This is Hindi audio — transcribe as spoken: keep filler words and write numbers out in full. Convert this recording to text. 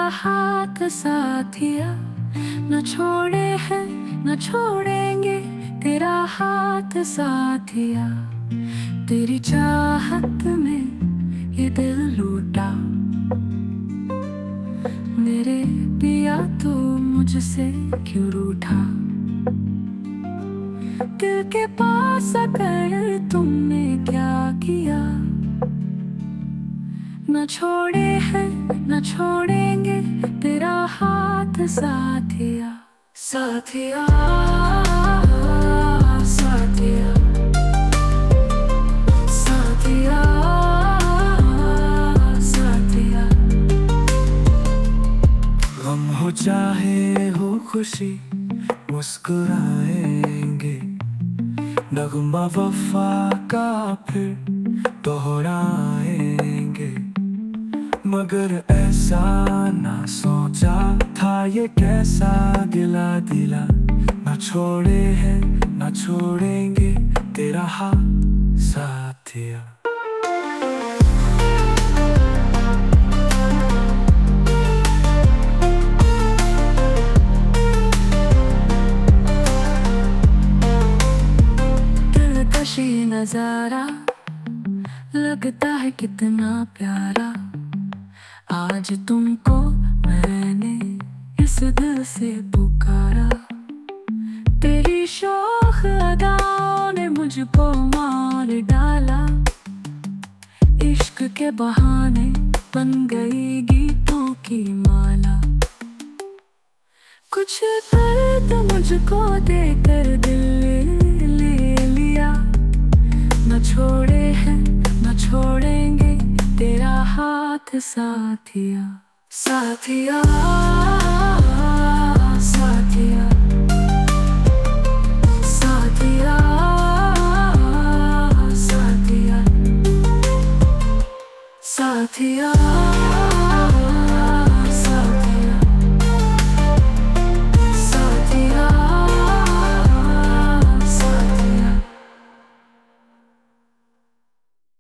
हाथ साथिया, न छोड़े हैं न छोड़ेंगे तेरा हाथ साथिया। तेरी चाहत में ये दिल लूटा, मेरे पिया तू मुझसे क्यों रूठा। दिल के पास आकर तुमने क्या किया, न छोड़े हैं न छोड़ेंगे तेरा हाथ साथिया। साथिया साथिया साथिया साथिया। गम हो चाहे हो खुशी मुस्कुराएंगे, नगमा वफा का फिर दोहराएंगे। मगर ऐसा ना सोचा था ये कैसा गिला दिला, न छोड़े हैं न छोड़ेंगे तेरा हाथ साथिया। दिलकशी नजारा लगता है कितना प्यारा, आज तुमको मैंने इस दिल से पुकारा। तेरी शौख अदाओं ने मुझको मार डाला, इश्क के बहाने बन गई गीतों की माला। कुछ दर्द मुझको देकर दिल ले लिया, न छोड़े हैं न छोड़ेंगे तेरा हाथ साथिया। साथिया